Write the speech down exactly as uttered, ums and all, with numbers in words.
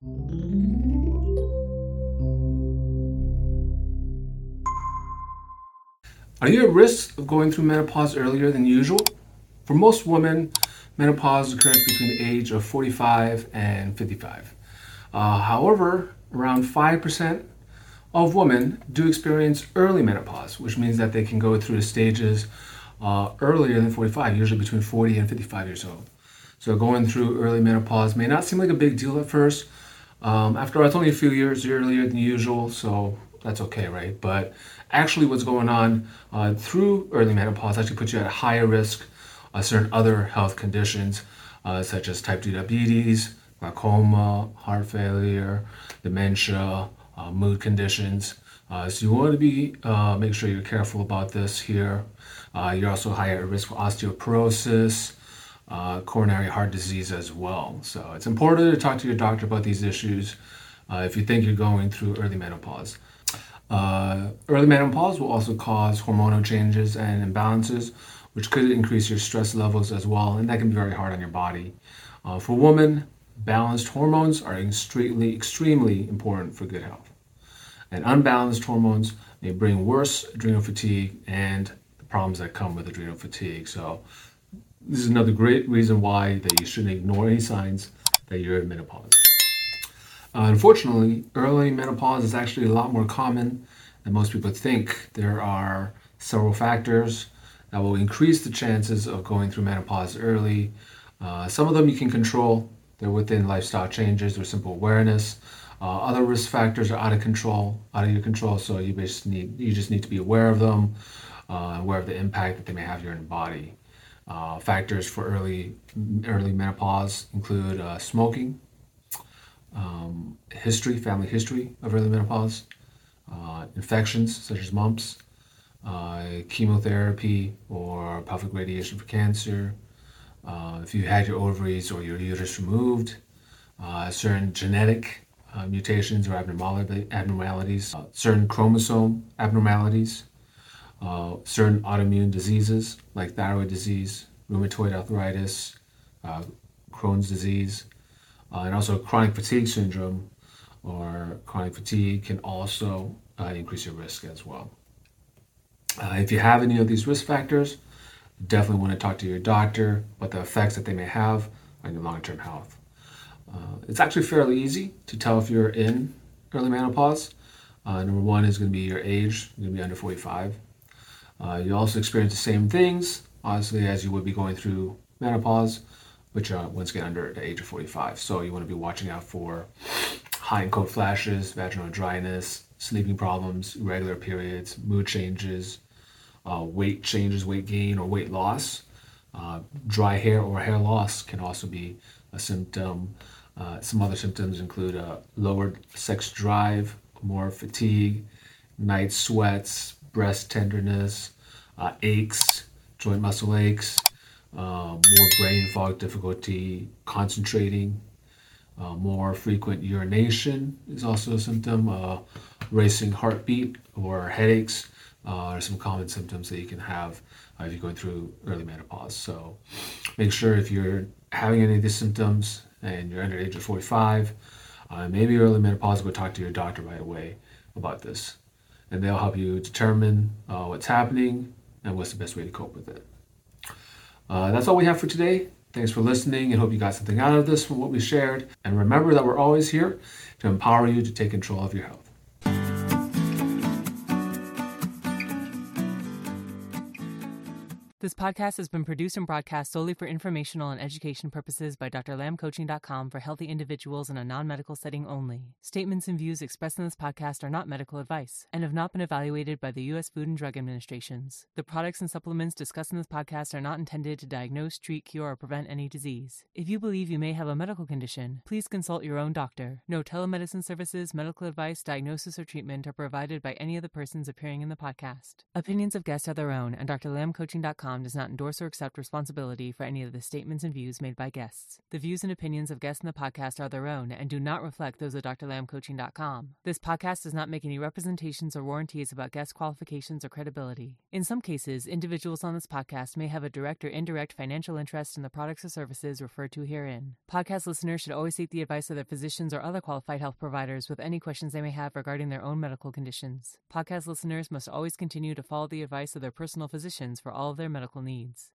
Are you at risk of going through menopause earlier than usual? For most women, menopause occurs between the age of forty-five and fifty-five. Uh, however, around five percent of women do experience early menopause, which means that they can go through the stages uh, earlier than forty-five, usually between forty and fifty-five years old. So going through early menopause may not seem like a big deal at first. Um, after all, it's only a few years earlier than usual, so that's okay, right? But actually what's going on uh, through early menopause actually puts you at a higher risk of certain other health conditions, uh, such as type two diabetes, glaucoma, heart failure, dementia, uh, mood conditions. Uh, so you want to be uh, make sure you're careful about this here. Uh, you're also higher at risk for osteoporosis, uh, coronary heart disease as well. So it's important to talk to your doctor about these issues uh, if you think you're going through early menopause. Uh, early menopause will also cause hormonal changes and imbalances, which could increase your stress levels as well, and that can be very hard on your body. Uh, for women, balanced hormones are extremely, extremely important for good health. And unbalanced hormones may bring worse adrenal fatigue and the problems that come with adrenal fatigue. So this is another great reason why that you shouldn't ignore any signs that you're in menopause. Uh, unfortunately, early menopause is actually a lot more common than most people think. There are several factors that will increase the chances of going through menopause early. Uh, some of them you can control. They're within lifestyle changes or simple awareness. Uh, other risk factors are out of control, out of your control, so you just need, you just need to be aware of them, uh, aware of the impact that they may have on your body. Uh, factors for early, early menopause include uh, smoking, Um, history, family history of early menopause, uh, infections such as mumps, uh, chemotherapy or pelvic radiation for cancer, uh, if you had your ovaries or your uterus removed, uh, certain genetic uh, mutations or abnormality, abnormalities, uh, certain chromosome abnormalities, uh, certain autoimmune diseases like thyroid disease, rheumatoid arthritis, uh, Crohn's disease, Uh, and also chronic fatigue syndrome or chronic fatigue can also uh, increase your risk as well. Uh, if you have any of these risk factors, you definitely want to talk to your doctor about the effects that they may have on your long-term health. Uh, it's actually fairly easy to tell if you're in early menopause. Uh, number one is going to be your age. You're going to be under forty-five. Uh, you also experience the same things, obviously, as you would be going through menopause, which are once again under the age of forty-five. So you want to be watching out for high and cold flashes, vaginal dryness, sleeping problems, irregular periods, mood changes, uh, weight changes, weight gain or weight loss. Uh, dry hair or hair loss can also be a symptom. Uh, some other symptoms include uh, lowered sex drive, more fatigue, night sweats, breast tenderness, uh, aches, joint muscle aches, Uh, more brain fog difficulty, concentrating, uh, more frequent urination is also a symptom, uh, racing heartbeat or headaches uh, are some common symptoms that you can have uh, if you're going through early menopause. So make sure if you're having any of these symptoms and you're under the age of forty-five, uh, maybe early menopause, go talk to your doctor right away about this. And they'll help you determine uh, what's happening and what's the best way to cope with it. Uh, that's all we have for today. Thanks for listening and hope you got something out of this from what we shared. And remember that we're always here to empower you to take control of your health. This podcast has been produced and broadcast solely for informational and education purposes by D R lam coaching dot com for healthy individuals in a non-medical setting only. Statements and views expressed in this podcast are not medical advice and have not been evaluated by the U S Food and Drug Administrations. The products and supplements discussed in this podcast are not intended to diagnose, treat, cure, or prevent any disease. If you believe you may have a medical condition, please consult your own doctor. No telemedicine services, medical advice, diagnosis, or treatment are provided by any of the persons appearing in the podcast. Opinions of guests are their own, and D R lam coaching dot com com does not endorse or accept responsibility for any of the statements and views made by guests. The views and opinions of guests in the podcast are their own and do not reflect those of D R lam coaching dot com. This podcast does not make any representations or warranties about guest qualifications or credibility. In some cases, individuals on this podcast may have a direct or indirect financial interest in the products or services referred to herein. Podcast listeners should always seek the advice of their physicians or other qualified health providers with any questions they may have regarding their own medical conditions. Podcast listeners must always continue to follow the advice of their personal physicians for all of their medical needs.